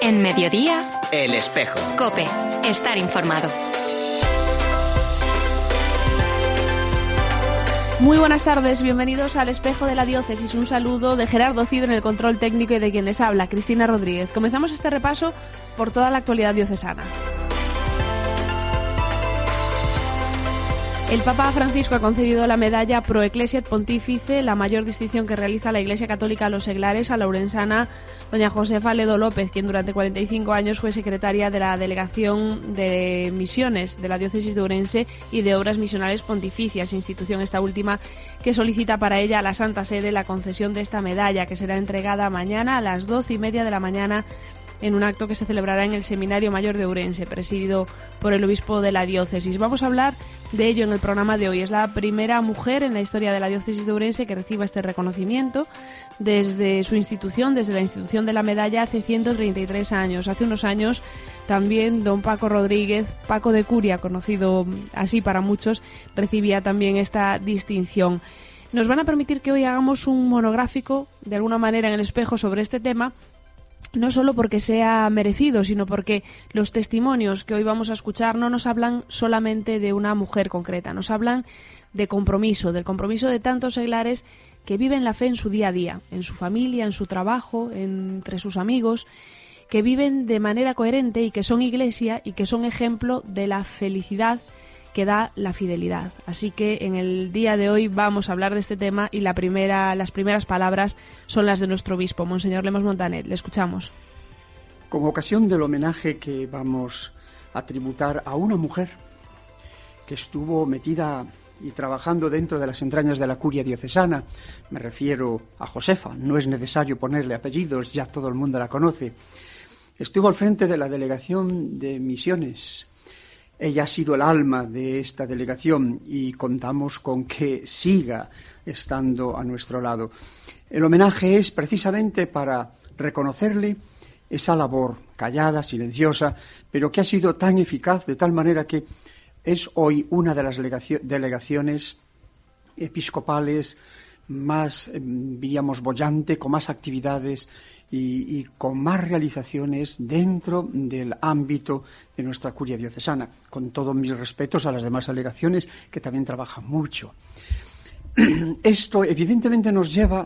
En Mediodía, El Espejo. COPE. Estar informado. Muy buenas tardes, bienvenidos al Espejo de la Diócesis. Un saludo de Gerardo Cid en el control técnico y de quien les habla, Cristina Rodríguez. Comenzamos este repaso por toda la actualidad diocesana. El Papa Francisco ha concedido la medalla Pro Ecclesiat Pontifice, la mayor distinción que realiza la Iglesia Católica a los seglares, a la ourensana doña Josefa Ledo López, quien durante 45 años fue secretaria de la Delegación de Misiones de la Diócesis de Ourense y de Obras Misionales Pontificias, institución esta última que solicita para ella a la Santa Sede la concesión de esta medalla, que será entregada mañana a las 12:30 de la mañana en un acto que se celebrará en el Seminario Mayor de Ourense, presidido por el obispo de la diócesis. Vamos a hablar de ello en el programa de hoy. Es la primera mujer en la historia de la diócesis de Ourense que reciba este reconocimiento desde su institución, desde la institución de la medalla, hace 133 años. Hace unos años también don Paco Rodríguez, Paco de Curia, conocido así para muchos, recibía también esta distinción. Nos van a permitir que hoy hagamos un monográfico, de alguna manera en el Espejo, sobre este tema, no solo porque sea merecido, sino porque los testimonios que hoy vamos a escuchar no nos hablan solamente de una mujer concreta, nos hablan de compromiso, del compromiso de tantos seglares que viven la fe en su día a día, en su familia, en su trabajo, entre sus amigos, que viven de manera coherente y que son iglesia y que son ejemplo de la felicidad que da la fidelidad. Así que en el día de hoy vamos a hablar de este tema y las primeras palabras son las de nuestro obispo, Monseñor Lemos Montanet. Le escuchamos. Con ocasión del homenaje que vamos a tributar a una mujer que estuvo metida y trabajando dentro de las entrañas de la curia diocesana, me refiero a Josefa, no es necesario ponerle apellidos, ya todo el mundo la conoce, estuvo al frente de la Delegación de Misiones. Ella ha sido el alma de esta delegación y contamos con que siga estando a nuestro lado. El homenaje es precisamente para reconocerle esa labor callada, silenciosa, pero que ha sido tan eficaz de tal manera que es hoy una de las delegaciones episcopales más, diríamos, bollante, con más actividades y con más realizaciones dentro del ámbito de nuestra curia diocesana, con todos mis respetos a las demás delegaciones que también trabajan mucho. Esto evidentemente nos lleva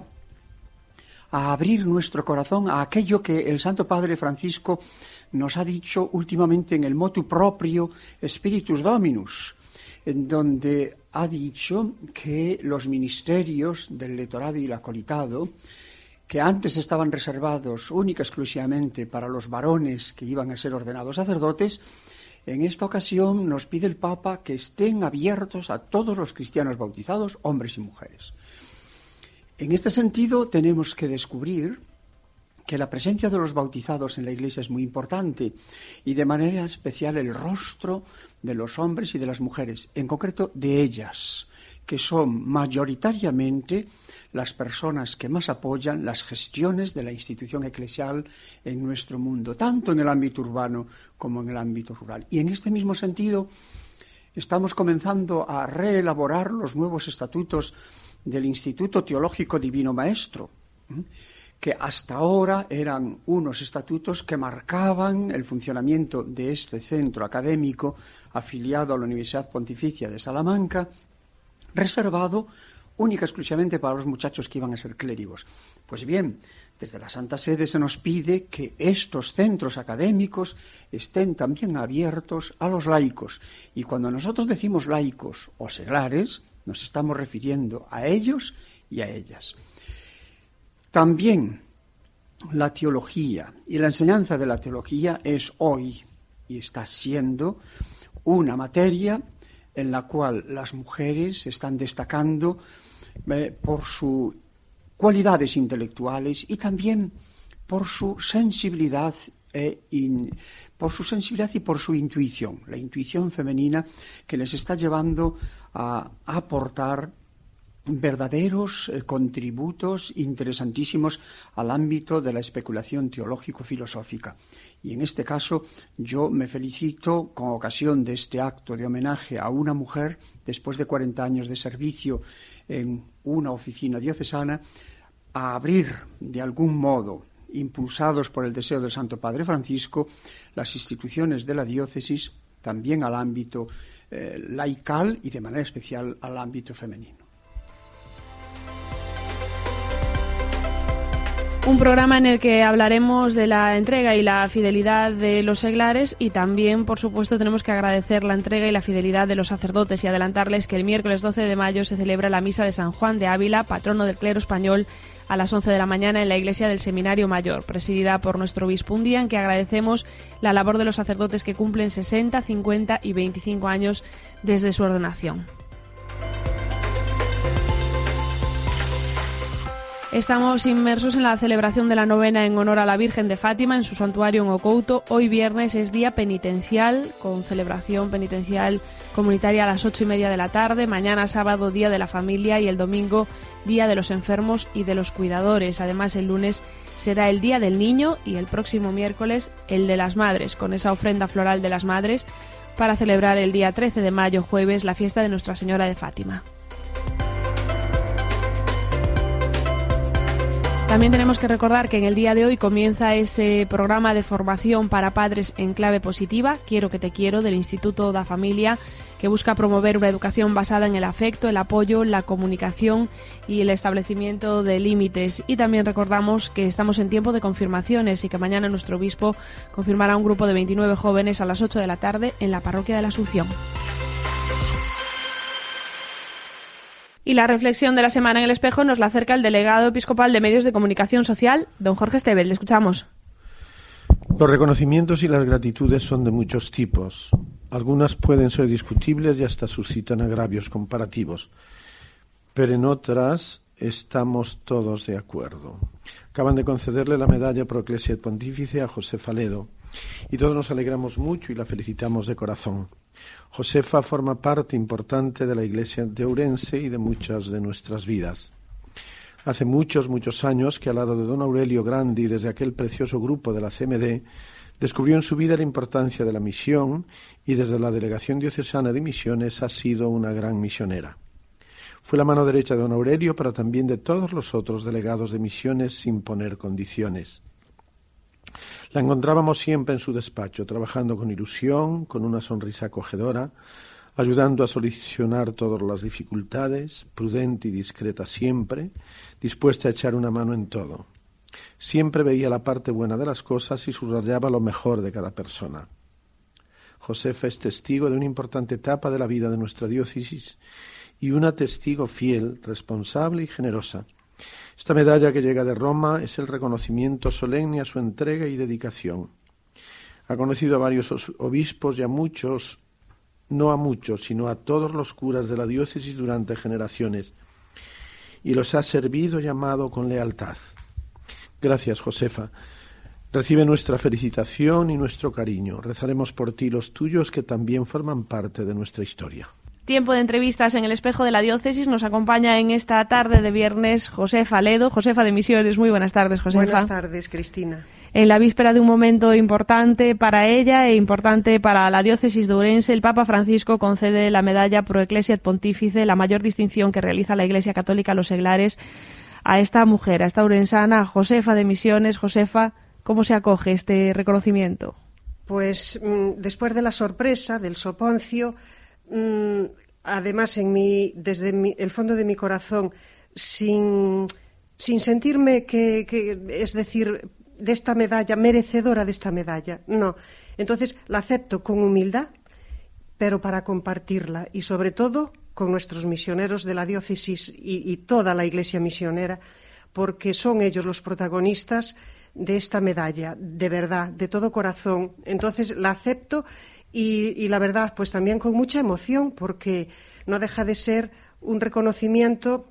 a abrir nuestro corazón a aquello que el Santo Padre Francisco nos ha dicho últimamente en el motu proprio Spiritus Dominus, en donde ha dicho que los ministerios del letorado y el acolitado, que antes estaban reservados única y exclusivamente para los varones que iban a ser ordenados sacerdotes, en esta ocasión nos pide el Papa que estén abiertos a todos los cristianos bautizados, hombres y mujeres. En este sentido tenemos que descubrir que la presencia de los bautizados en la Iglesia es muy importante y de manera especial el rostro de los hombres y de las mujeres, en concreto de ellas, que son mayoritariamente las personas que más apoyan las gestiones de la institución eclesial en nuestro mundo, tanto en el ámbito urbano como en el ámbito rural. Y en este mismo sentido estamos comenzando a reelaborar los nuevos estatutos del Instituto Teológico Divino Maestro, que hasta ahora eran unos estatutos que marcaban el funcionamiento de este centro académico afiliado a la Universidad Pontificia de Salamanca, reservado única y exclusivamente para los muchachos que iban a ser clérigos. Pues bien, desde la Santa Sede se nos pide que estos centros académicos estén también abiertos a los laicos. Y cuando nosotros decimos laicos o seglares, nos estamos refiriendo a ellos y a ellas. También la teología y la enseñanza de la teología es hoy y está siendo una materia en la cual las mujeres están destacando por sus cualidades intelectuales y también por su sensibilidad y por su intuición, la intuición femenina que les está llevando a aportar verdaderos contributos interesantísimos al ámbito de la especulación teológico-filosófica. Y en este caso yo me felicito con ocasión de este acto de homenaje a una mujer después de 40 años de servicio en una oficina diocesana a abrir de algún modo impulsados por el deseo del Santo Padre Francisco, las instituciones de la diócesis también al ámbito laical y de manera especial al ámbito femenino. Un programa en el que hablaremos de la entrega y la fidelidad de los seglares y también, por supuesto, tenemos que agradecer la entrega y la fidelidad de los sacerdotes y adelantarles que el miércoles 12 de mayo se celebra la misa de San Juan de Ávila, patrono del clero español, a las 11 de la mañana en la iglesia del Seminario Mayor, presidida por nuestro obispo. Un día en que agradecemos la labor de los sacerdotes que cumplen 60, 50 y 25 años desde su ordenación. Estamos inmersos en la celebración de la novena en honor a la Virgen de Fátima en su santuario en Ocouto. Hoy viernes es día penitencial, con celebración penitencial comunitaria a las 8:30 de la tarde. Mañana sábado, día de la familia, y el domingo, día de los enfermos y de los cuidadores. Además, el lunes será el día del niño y el próximo miércoles el de las madres, con esa ofrenda floral de las madres para celebrar el día 13 de mayo, jueves, la fiesta de Nuestra Señora de Fátima. También tenemos que recordar que en el día de hoy comienza ese programa de formación para padres en clave positiva, Quiero que te quiero, del Instituto da Familia, que busca promover una educación basada en el afecto, el apoyo, la comunicación y el establecimiento de límites. Y también recordamos que estamos en tiempo de confirmaciones y que mañana nuestro obispo confirmará un grupo de 29 jóvenes a las 8 de la tarde en la parroquia de la Asunción. Y la reflexión de la semana en el espejo nos la acerca el delegado episcopal de Medios de Comunicación Social, don Jorge Estevez. Le escuchamos. Los reconocimientos y las gratitudes son de muchos tipos. Algunas pueden ser discutibles y hasta suscitan agravios comparativos, pero en otras estamos todos de acuerdo. Acaban de concederle la medalla Pro Ecclesia et Pontifice a Josefa Ledo y todos nos alegramos mucho y la felicitamos de corazón. Josefa forma parte importante de la Iglesia de Ourense y de muchas de nuestras vidas. Hace muchos años que al lado de don Aurelio Grandi y desde aquel precioso grupo de la CMD descubrió en su vida la importancia de la misión y desde la Delegación Diocesana de Misiones ha sido una gran misionera. Fue la mano derecha de don Aurelio, pero también de todos los otros delegados de misiones sin poner condiciones. La encontrábamos siempre en su despacho, trabajando con ilusión, con una sonrisa acogedora, ayudando a solucionar todas las dificultades, prudente y discreta siempre, dispuesta a echar una mano en todo. Siempre veía la parte buena de las cosas y subrayaba lo mejor de cada persona. Josefa es testigo de una importante etapa de la vida de nuestra diócesis y una testigo fiel, responsable y generosa. Esta medalla que llega de Roma es el reconocimiento solemne a su entrega y dedicación. Ha conocido a varios obispos y a muchos, no a muchos, sino a todos los curas de la diócesis durante generaciones, y los ha servido y amado con lealtad. Gracias, Josefa. Recibe nuestra felicitación y nuestro cariño. Rezaremos por ti los tuyos que también forman parte de nuestra historia. Tiempo de entrevistas en el espejo de la diócesis. Nos acompaña en esta tarde de viernes Josefa Ledo, Josefa de Misiones. Muy buenas tardes, Josefa. Buenas tardes, Cristina. En la víspera de un momento importante para ella e importante para la diócesis de Ourense, el Papa Francisco concede la medalla Pro Ecclesia et Pontifice, la mayor distinción que realiza la Iglesia Católica a los seglares, a esta mujer, a esta ourensana, a Josefa de Misiones. Josefa, ¿cómo se acoge este reconocimiento? Pues después de la sorpresa del soponcio, además desde el fondo de mi corazón, sin sentirme es decir, de esta medalla, merecedora de esta medalla, no. Entonces la acepto con humildad, pero para compartirla y sobre todo con nuestros misioneros de la diócesis y toda la Iglesia misionera, porque son ellos los protagonistas de esta medalla, de verdad, de todo corazón. Entonces la acepto y la verdad, pues también con mucha emoción, porque no deja de ser un reconocimiento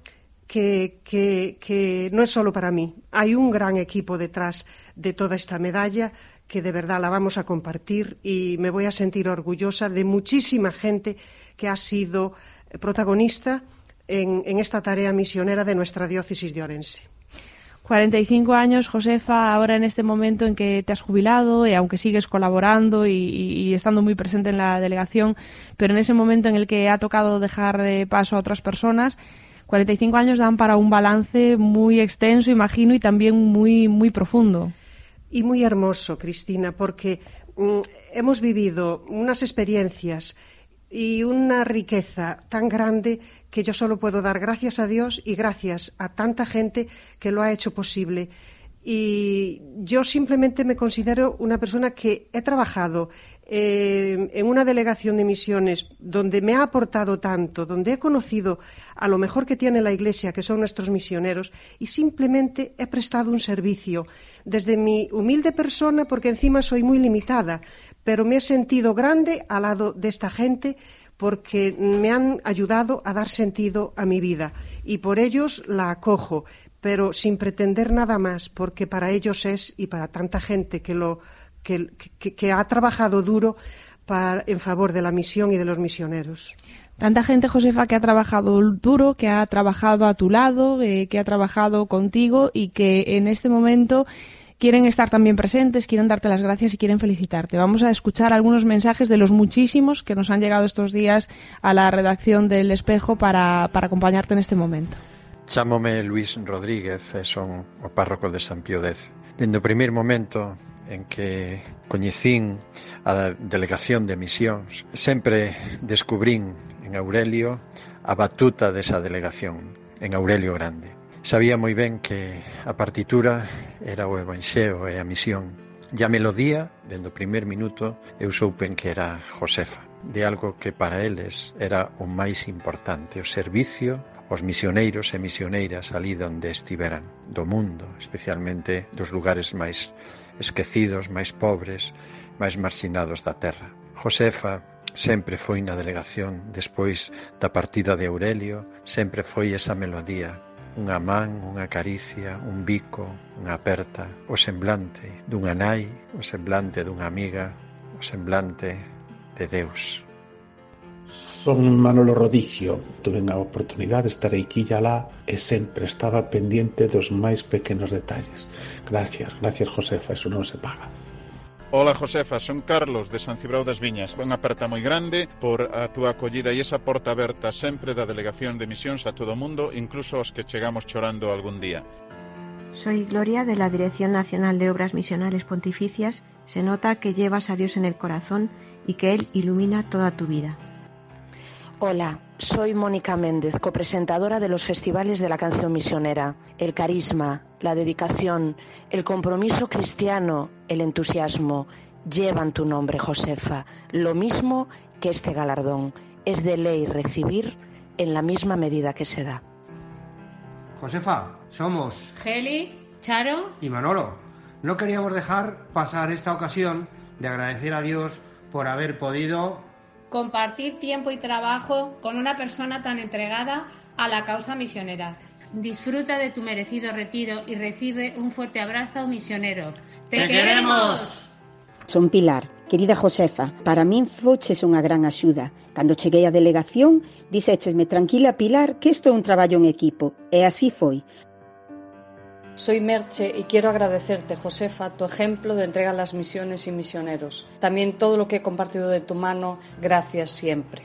que no es solo para mí. Hay un gran equipo detrás de toda esta medalla que de verdad la vamos a compartir y me voy a sentir orgullosa de muchísima gente que ha sido protagonista en esta tarea misionera de nuestra diócesis de Ourense. 45 años, Josefa, ahora en este momento en que te has jubilado, aunque sigues colaborando y estando muy presente en la delegación, pero en ese momento en el que ha tocado dejar paso a otras personas, 45 años dan para un balance muy extenso, imagino, y también muy, muy profundo. Y muy hermoso, Cristina, porque hemos vivido unas experiencias y una riqueza tan grande que yo solo puedo dar gracias a Dios y gracias a tanta gente que lo ha hecho posible. Y yo simplemente me considero una persona que he trabajado en una delegación de misiones donde me ha aportado tanto, donde he conocido a lo mejor que tiene la Iglesia, que son nuestros misioneros, y simplemente he prestado un servicio desde mi humilde persona, porque encima soy muy limitada, pero me he sentido grande al lado de esta gente porque me han ayudado a dar sentido a mi vida y por ellos la acojo, pero sin pretender nada más, porque para ellos es, y para tanta gente que ha trabajado duro en favor de la misión y de los misioneros. Tanta gente, Josefa, que ha trabajado duro, que ha trabajado a tu lado, que ha trabajado contigo y que en este momento quieren estar también presentes, quieren darte las gracias y quieren felicitarte. Vamos a escuchar algunos mensajes de los muchísimos que nos han llegado estos días a la redacción del Espejo para acompañarte en este momento. Chámome Luis Rodríguez e son o párroco de San Pío X. Dende o primeiro momento en que coñecín a delegación de misións, sempre descubrín en Aurelio a batuta desa delegación, en Aurelio Grande. Sabía moi ben que a partitura era o Evanxeo e a misión. E a melodía, dende o primeiro minuto, eu soupen que era Josefa, de algo que para eles era o máis importante, o servicio os misioneiros e misioneiras ali onde estiveran, do mundo, especialmente dos lugares máis esquecidos, máis pobres, máis marxinados da terra. Josefa sempre foi na delegación, despois da partida de Aurelio, sempre foi esa melodía, unha man, unha caricia, un bico, unha aperta, o semblante dunha nai, o semblante dunha amiga, o semblante de Deus. Son Manolo Rodicio, tuve a oportunidade de estar aquí alá e sempre estaba pendiente dos máis pequenos detalles. Gracias Josefa, eso non se paga. Hola Josefa, son Carlos de San Cibrao das Viñas. Unha aperta moi grande por a túa acollida e esa porta aberta sempre da Delegación de Misións a todo o mundo, incluso aos que chegamos chorando algún día. Soy Gloria de la Dirección Nacional de Obras Misionales Pontificias. Se nota que llevas a Dios en el corazón y que Él ilumina toda tu vida. Hola, soy Mónica Méndez, copresentadora de los festivales de la canción misionera. El carisma, la dedicación, el compromiso cristiano, el entusiasmo llevan tu nombre, Josefa. Lo mismo que este galardón. Es de ley recibir en la misma medida que se da. Josefa, somos Geli, Charo y Manolo. No queríamos dejar pasar esta ocasión de agradecer a Dios por haber podido compartir tiempo y trabajo con una persona tan entregada a la causa misionera. Disfruta de tu merecido retiro y recibe un fuerte abrazo misionero. ¡Te queremos! Son Pilar, querida Josefa, para min foches unha gran axuda. Cando cheguei á delegación, dixéchesme tranquila Pilar que isto é un traballo en equipo, e así foi. Soy Merche y quiero agradecerte, Josefa, tu ejemplo de entrega a las misiones y misioneros. También todo lo que he compartido de tu mano, gracias siempre.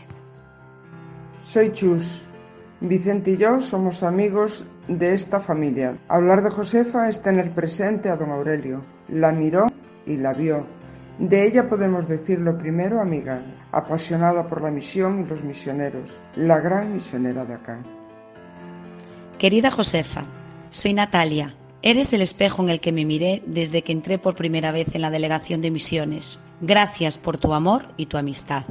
Soy Chus. Vicente y yo somos amigos de esta familia. Hablar de Josefa es tener presente a don Aurelio. La miró y la vio. De ella podemos decir lo primero, amiga, apasionada por la misión y los misioneros, la gran misionera de acá. Querida Josefa, soy Natalia. Eres el espejo en el que me miré desde que entré por primera vez en la Delegación de Misiones. Gracias por tu amor y tu amistad.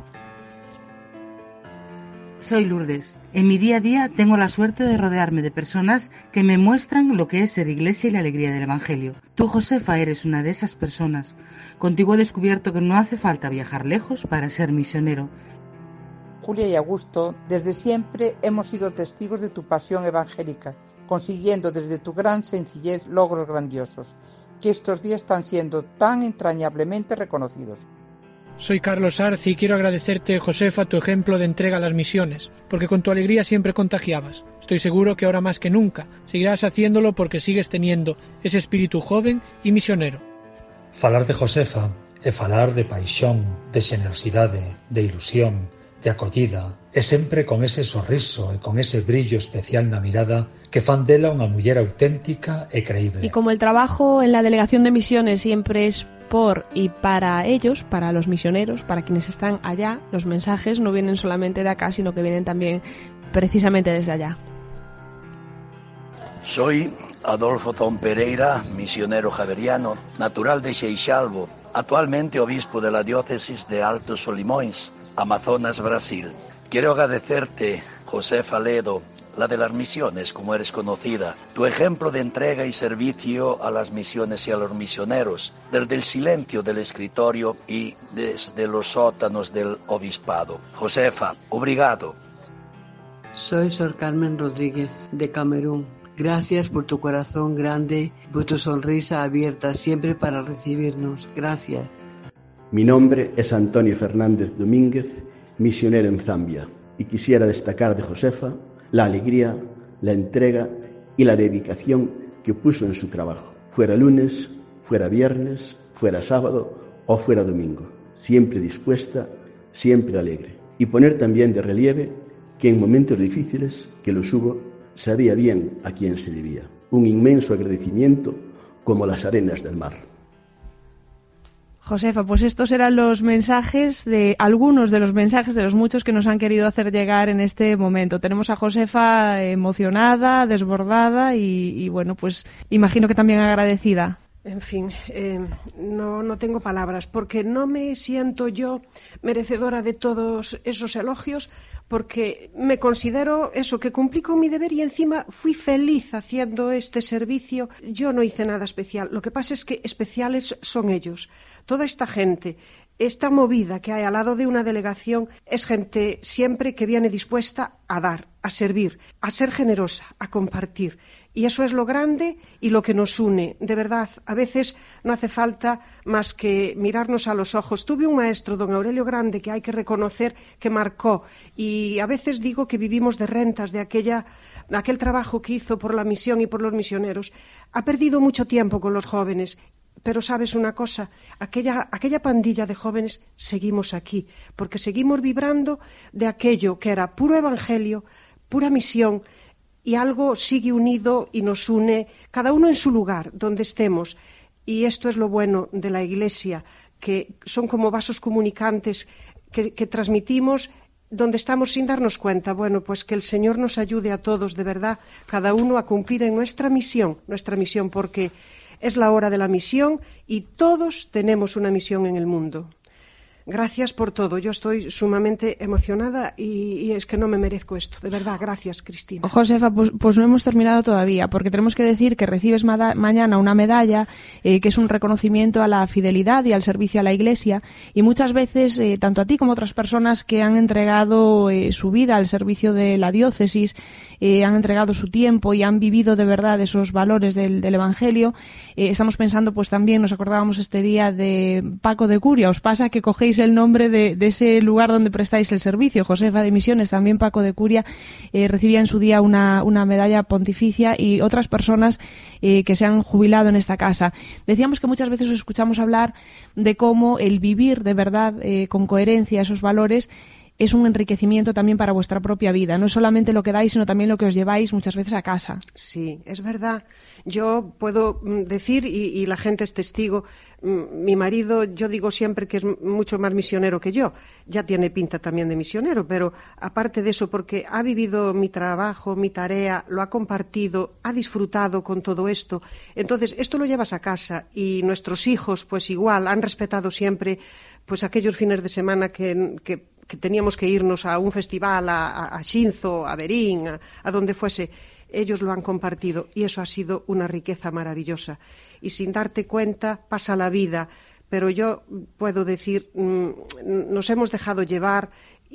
Soy Lourdes. En mi día a día tengo la suerte de rodearme de personas que me muestran lo que es ser iglesia y la alegría del Evangelio. Tú, Josefa, eres una de esas personas. Contigo he descubierto que no hace falta viajar lejos para ser misionero. Julia y Augusto, desde siempre hemos sido testigos de tu pasión evangélica, consiguiendo desde tu gran sencillez logros grandiosos, que estos días están siendo tan entrañablemente reconocidos. Soy Carlos Arci y quiero agradecerte, Josefa, tu ejemplo de entrega a las misiones, porque con tu alegría siempre contagiabas. Estoy seguro que ahora más que nunca seguirás haciéndolo porque sigues teniendo ese espíritu joven y misionero. Falar de Josefa é falar de paixón, de xenerosidade, de ilusión, de acollida e sempre con ese sorriso e con ese brillo especial na mirada que fan dela unha muller auténtica e creíble. Y como el trabajo en la delegación de misiones siempre es por y para ellos, para los misioneros, para quienes están allá, los mensajes no vienen solamente de acá, sino que vienen también precisamente desde allá. Soy Adolfo Zón Pereira, misionero javeriano, natural de Seixalvo, actualmente obispo de la diócesis de Alto Solimões, Amazonas, Brasil. Quiero agradecerte, Josefa Ledo, la de las misiones, como eres conocida, tu ejemplo de entrega y servicio a las misiones y a los misioneros, desde el silencio del escritorio y desde los sótanos del obispado. Josefa, obrigado. Soy Sor Carmen Rodríguez, de Camerún. Gracias por tu corazón grande, por tu sonrisa abierta siempre para recibirnos. Gracias. Mi nombre es Antonio Fernández Domínguez, misionero en Zambia, y quisiera destacar de Josefa la alegría, la entrega y la dedicación que puso en su trabajo. Fuera lunes, fuera viernes, fuera sábado o fuera domingo. Siempre dispuesta, siempre alegre. Y poner también de relieve que en momentos difíciles, que los hubo, sabía bien a quién se debía. Un inmenso agradecimiento como las arenas del mar. Josefa, pues estos eran los mensajes algunos de los mensajes de los muchos que nos han querido hacer llegar en este momento. Tenemos a Josefa emocionada, desbordada y bueno, pues imagino que también agradecida. En fin, no tengo palabras, porque no me siento yo merecedora de todos esos elogios, porque me considero eso, que cumplí con mi deber y encima fui feliz haciendo este servicio. Yo no hice nada especial, lo que pasa es que especiales son ellos. Toda esta gente, esta movida que hay al lado de una delegación, es gente siempre que viene dispuesta a dar, a servir, a ser generosa, a compartir. Y eso es lo grande y lo que nos une. De verdad, a veces no hace falta más que mirarnos a los ojos. Tuve un maestro, don Aurelio Grande, que hay que reconocer que marcó. Y a veces digo que vivimos de rentas de aquel trabajo que hizo por la misión y por los misioneros. Ha perdido mucho tiempo con los jóvenes. Pero sabes una cosa, aquella pandilla de jóvenes seguimos aquí, porque seguimos vibrando de aquello que era puro evangelio, pura misión, y algo sigue unido y nos une, cada uno en su lugar, donde estemos. Y esto es lo bueno de la Iglesia, que son como vasos comunicantes que transmitimos donde estamos sin darnos cuenta. Bueno, pues que el Señor nos ayude a todos, de verdad, cada uno a cumplir en nuestra misión, porque es la hora de la misión y todos tenemos una misión en el mundo. Gracias por todo. Yo estoy sumamente emocionada y es que no me merezco esto. De verdad, gracias, Cristina. Josefa, pues no hemos terminado todavía, porque tenemos que decir que recibes mañana una medalla que es un reconocimiento a la fidelidad y al servicio a la Iglesia, y muchas veces, tanto a ti como a otras personas que han entregado su vida al servicio de la diócesis, han entregado su tiempo y han vivido de verdad esos valores del Evangelio, estamos pensando, pues también nos acordábamos este día de Paco de Curia. ¿Os pasa que cogéis el nombre de ese lugar donde prestáis el servicio? Josefa de Misiones, también Paco de Curia, recibía en su día una medalla pontificia, y otras personas que se han jubilado en esta casa. Decíamos que muchas veces os escuchamos hablar de cómo el vivir de verdad con coherencia esos valores es un enriquecimiento también para vuestra propia vida. No es solamente lo que dais, sino también lo que os lleváis muchas veces a casa. Sí, es verdad. Yo puedo decir, y la gente es testigo, mi marido, yo digo siempre que es mucho más misionero que yo. Ya tiene pinta también de misionero, pero aparte de eso, porque ha vivido mi trabajo, mi tarea, lo ha compartido, ha disfrutado con todo esto. Entonces, esto lo llevas a casa, y nuestros hijos, pues igual, han respetado siempre pues aquellos fines de semana que teníamos que irnos a un festival, a Xinzo, a Berín, a donde fuese. Ellos lo han compartido y eso ha sido una riqueza maravillosa. Y sin darte cuenta pasa la vida, pero yo puedo decir, nos hemos dejado llevar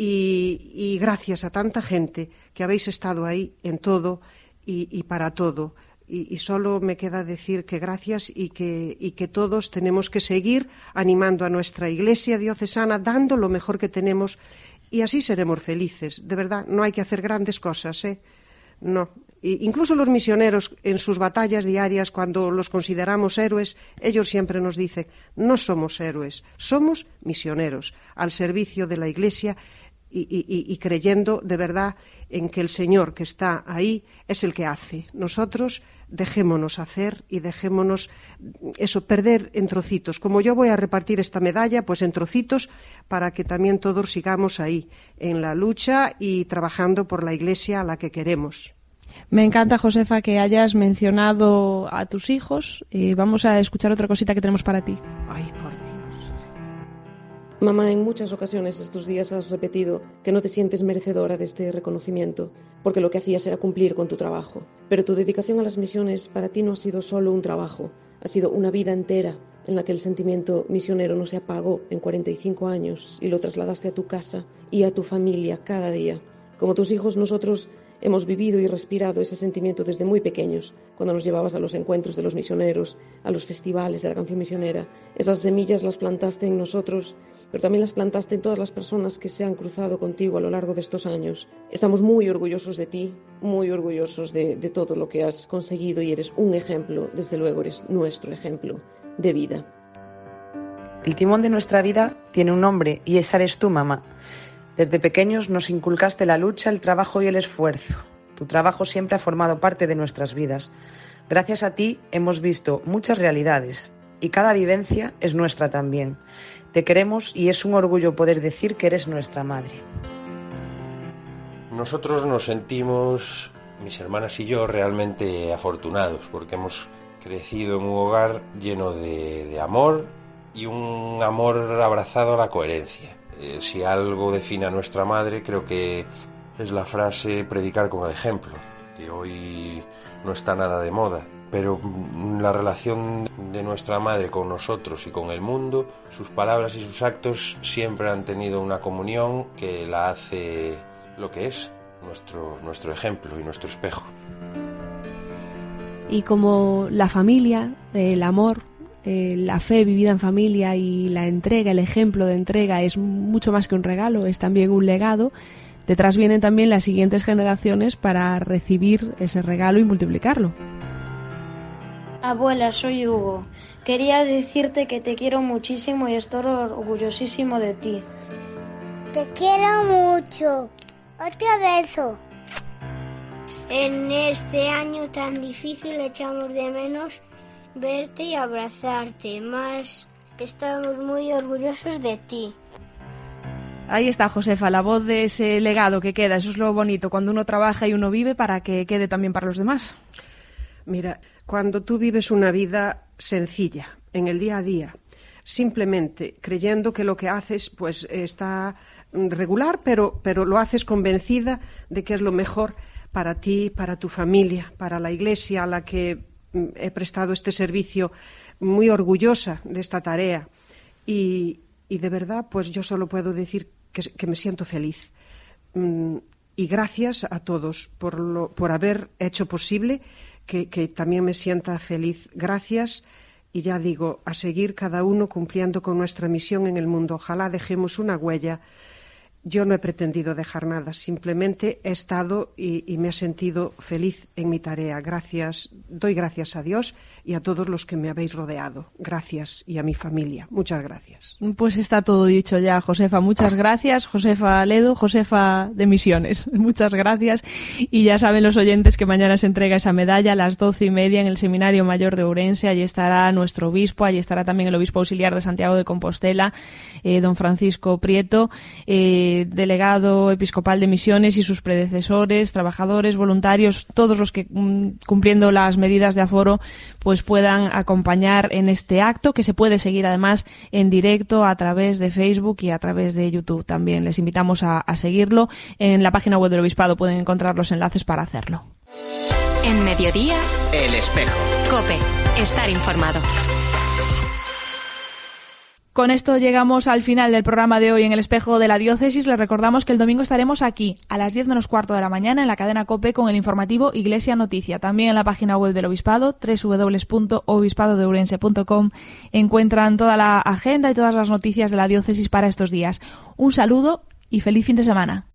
y gracias a tanta gente que habéis estado ahí en todo y para todo. Y solo me queda decir que gracias y que todos tenemos que seguir animando a nuestra Iglesia diocesana, dando lo mejor que tenemos, y así seremos felices. De verdad, no hay que hacer grandes cosas, No. Incluso los misioneros en sus batallas diarias, cuando los consideramos héroes, ellos siempre nos dicen, no somos héroes, somos misioneros al servicio de la Iglesia, y creyendo de verdad en que el Señor que está ahí es el que hace. Nosotros dejémonos hacer y dejémonos perder en trocitos. Como yo voy a repartir esta medalla, pues en trocitos, para que también todos sigamos ahí, en la lucha y trabajando por la Iglesia a la que queremos. Me encanta, Josefa, que hayas mencionado a tus hijos. Vamos a escuchar otra cosita que tenemos para ti. Ay, por Dios. Mamá, en muchas ocasiones estos días has repetido que no te sientes merecedora de este reconocimiento, porque lo que hacías era cumplir con tu trabajo. Pero tu dedicación a las misiones para ti no ha sido solo un trabajo, ha sido una vida entera en la que el sentimiento misionero no se apagó en 45 años y lo trasladaste a tu casa y a tu familia cada día. Como tus hijos, nosotros hemos vivido y respirado ese sentimiento desde muy pequeños, cuando nos llevabas a los encuentros de los misioneros, a los festivales de la canción misionera. Esas semillas las plantaste en nosotros, pero también las plantaste en todas las personas que se han cruzado contigo a lo largo de estos años. Estamos muy orgullosos de ti, muy orgullosos de todo lo que has conseguido y eres un ejemplo, desde luego eres nuestro ejemplo de vida. El timón de nuestra vida tiene un nombre y esa eres tú, mamá. Desde pequeños nos inculcaste la lucha, el trabajo y el esfuerzo. Tu trabajo siempre ha formado parte de nuestras vidas. Gracias a ti hemos visto muchas realidades y cada vivencia es nuestra también. Te queremos y es un orgullo poder decir que eres nuestra madre. Nosotros nos sentimos, mis hermanas y yo, realmente afortunados porque hemos crecido en un hogar lleno de amor y un amor abrazado a la coherencia. Si algo define a nuestra madre, creo que es la frase predicar con el ejemplo, que hoy no está nada de moda, pero la relación de nuestra madre con nosotros y con el mundo, sus palabras y sus actos siempre han tenido una comunión que la hace lo que es, nuestro ejemplo y nuestro espejo. Y como la familia, el amor, la fe vivida en familia y la entrega, el ejemplo de entrega es mucho más que un regalo, es también un legado. Detrás vienen también las siguientes generaciones para recibir ese regalo y multiplicarlo. Abuela, soy Hugo. Quería decirte que te quiero muchísimo y estoy orgullosísimo de ti. Te quiero mucho. Otro beso. En este año tan difícil echamos de menos verte y abrazarte, más estamos muy orgullosos de ti. Ahí está, Josefa, la voz de ese legado que queda. Eso es lo bonito, cuando uno trabaja y uno vive para que quede también para los demás. Mira, cuando tú vives una vida sencilla, en el día a día, simplemente creyendo que lo que haces pues está regular, pero lo haces convencida de que es lo mejor para ti, para tu familia, para la Iglesia a la que he prestado este servicio, muy orgullosa de esta tarea y de verdad pues yo solo puedo decir que me siento feliz y gracias a todos por haber hecho posible que también me sienta feliz. Gracias y ya digo, a seguir cada uno cumpliendo con nuestra misión en el mundo. Ojalá dejemos una huella. Yo no he pretendido dejar nada, simplemente he estado y me he sentido feliz en mi tarea. Gracias, doy gracias a Dios y a todos los que me habéis rodeado. Gracias y a mi familia. Muchas gracias. Pues está todo dicho ya, Josefa. Muchas gracias, Josefa Ledo, Josefa de Misiones. Muchas gracias. Y ya saben los oyentes que mañana se entrega esa medalla a las 12:30 en el Seminario Mayor de Ourense. Allí estará nuestro obispo, allí estará también el obispo auxiliar de Santiago de Compostela, don Francisco Prieto, delegado episcopal de Misiones y sus predecesores, trabajadores, voluntarios, todos los que cumpliendo las medidas de aforo pues puedan acompañar en este acto que se puede seguir además en directo a través de Facebook y a través de YouTube. También les invitamos a seguirlo. En la página web del Obispado pueden encontrar los enlaces para hacerlo. En Mediodía, El Espejo. COPE. Estar informado. Con esto llegamos al final del programa de hoy en El Espejo de la Diócesis. Les recordamos que el domingo estaremos aquí a las 10 menos cuarto de la mañana en la cadena COPE con el informativo Iglesia Noticia. También en la página web del Obispado, www.obispadodeurense.com, encuentran toda la agenda y todas las noticias de la Diócesis para estos días. Un saludo y feliz fin de semana.